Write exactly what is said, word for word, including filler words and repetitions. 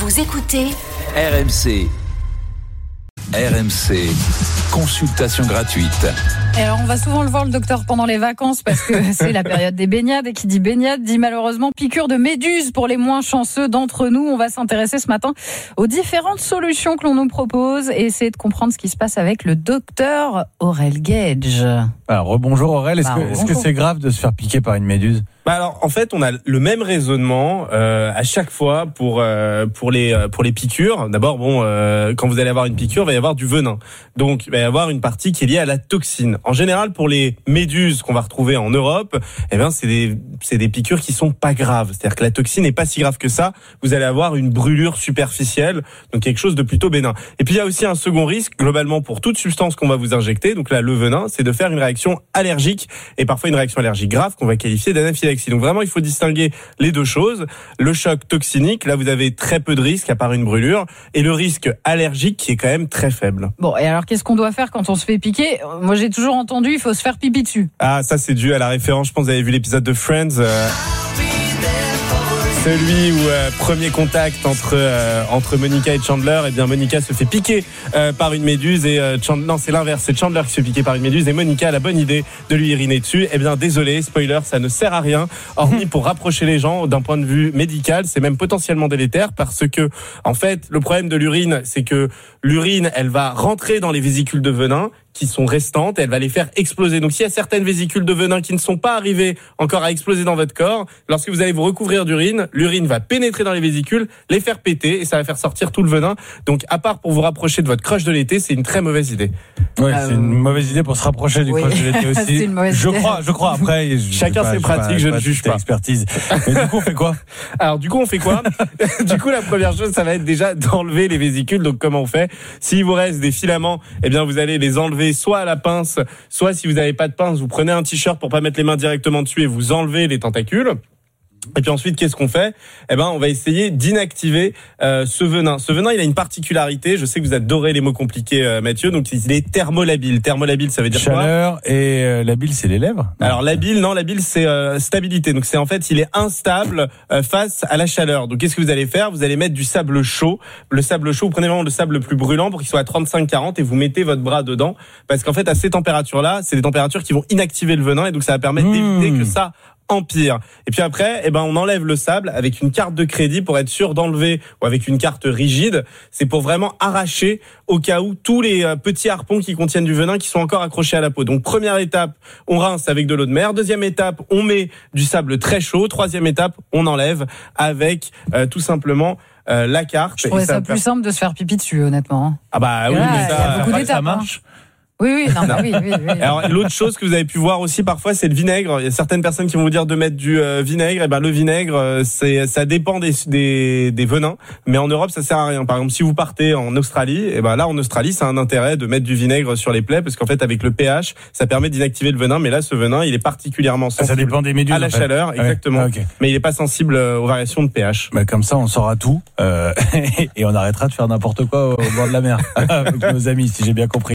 Vous écoutez R M C. R M C. Consultation gratuite. Et alors, on va souvent le voir, le docteur, pendant les vacances, parce que c'est la période des baignades. Et qui dit baignade dit malheureusement piqûre de méduse pour les moins chanceux d'entre nous. On va s'intéresser ce matin aux différentes solutions que l'on nous propose et essayer de comprendre ce qui se passe avec le docteur Aurel Gage. Alors, rebonjour Aurel, est-ce, bah, que, est-ce que c'est grave de se faire piquer par une méduse ? Bah alors, en fait, on a le même raisonnement euh, à chaque fois pour euh, pour les pour les piqûres. D'abord, bon, euh, quand vous allez avoir une piqûre, il va y avoir du venin. Donc, il va y avoir une partie qui est liée à la toxine. En général, pour les méduses qu'on va retrouver en Europe, eh bien, c'est des c'est des piqûres qui sont pas graves. C'est-à-dire que la toxine n'est pas si grave que ça. Vous allez avoir une brûlure superficielle, donc quelque chose de plutôt bénin. Et puis, il y a aussi un second risque, globalement, pour toute substance qu'on va vous injecter. Donc là, le venin, c'est de faire une réaction allergique et parfois une réaction allergique grave qu'on va qualifier d'anaphylaxie. Donc vraiment, il faut distinguer les deux choses. Le choc toxinique, là, vous avez très peu de risques à part une brûlure, et le risque allergique qui est quand même très faible. Bon, et alors qu'est-ce qu'on doit faire quand on se fait piquer ? Moi, j'ai toujours entendu, il faut se faire pipi dessus. Ah, ça c'est dû à la référence, je pense que vous avez vu l'épisode de Friends. Euh... Celui où euh, premier contact entre euh, entre Monica et Chandler, et eh bien Monica se fait piquer euh, par une méduse et euh, Chandler, non c'est l'inverse, c'est Chandler qui se fait piquer par une méduse et Monica a la bonne idée de lui uriner dessus. Eh bien désolé, spoiler, ça ne sert à rien, hormis pour rapprocher les gens d'un point de vue médical, c'est même potentiellement délétère parce que en fait le problème de l'urine, c'est que l'urine elle va rentrer dans les vésicules de venin qui sont restantes, et elle va les faire exploser. Donc s'il y a certaines vésicules de venin qui ne sont pas arrivées encore à exploser dans votre corps, lorsque vous allez vous recouvrir d'urine, l'urine va pénétrer dans les vésicules, les faire péter, et ça va faire sortir tout le venin. Donc à part pour vous rapprocher de votre crush de l'été, c'est une très mauvaise idée. Ouais, euh... c'est une mauvaise idée pour se rapprocher du oui. crush de l'été aussi. C'est une mauvaise je idée. crois, je crois. Après, je, chacun pas, ses pratiques, pas, je pas ne juge pas. Expertise. Mais du coup, on fait quoi ? Alors du coup, on fait quoi ? Du coup, la première chose, ça va être déjà d'enlever les vésicules. Donc comment on fait ? S'il vous reste des filaments, eh bien vous allez les enlever soit à la pince, soit si vous n'avez pas de pince, vous prenez un t-shirt pour pas mettre les mains directement dessus et vous enlevez les tentacules. Et puis ensuite, qu'est-ce qu'on fait ? Eh ben, on va essayer d'inactiver euh, ce venin. Ce venin, il a une particularité. Je sais que vous adorez les mots compliqués, euh, Mathieu. Donc, il est thermolabile. Thermolabile, ça veut dire Chaleur, quoi ? Chaleur et euh, labile, c'est les lèvres. Alors labile, non, labile, c'est euh, stabilité. Donc c'est en fait, il est instable euh, face à la chaleur. Donc qu'est-ce que vous allez faire ? Vous allez mettre du sable chaud. Le sable chaud, vous prenez vraiment le sable le plus brûlant pour qu'il soit à trente-cinq quarante et vous mettez votre bras dedans. Parce qu'en fait, à ces températures-là, c'est des températures qui vont inactiver le venin et donc ça va permettre mmh. d'éviter que ça empire. Et puis après, eh ben, on enlève le sable avec une carte de crédit pour être sûr d'enlever, ou avec une carte rigide. C'est pour vraiment arracher au cas où tous les euh, petits harpons qui contiennent du venin qui sont encore accrochés à la peau. Donc première étape, on rince avec de l'eau de mer. Deuxième étape, on met du sable très chaud. Troisième étape, on enlève avec euh, tout simplement euh, la carte. Je trouvais ça, ça plus simple de se faire pipi dessus, honnêtement. Ah bah oui, là, mais ça, il y a beaucoup ça, d'étapes, ça marche. Hein. Oui, oui, non, bah oui, oui, oui. Alors, l'autre chose que vous avez pu voir aussi parfois, c'est le vinaigre. Il y a certaines personnes qui vont vous dire de mettre du euh, vinaigre. Et ben, le vinaigre, euh, c'est, ça dépend des, des, des venins. Mais en Europe, ça sert à rien. Par exemple, si vous partez en Australie, et ben là, en Australie, ça a un intérêt de mettre du vinaigre sur les plaies parce qu'en fait, avec le pH, ça permet d'inactiver le venin. Mais là, ce venin, il est particulièrement sensible. Ça dépend des méduses, à la en fait. chaleur, exactement. Ouais, okay. Mais il est pas sensible aux variations de pH. Bah, comme ça, on saura tout, euh, et on arrêtera de faire n'importe quoi au bord de la mer avec nos amis, si j'ai bien compris.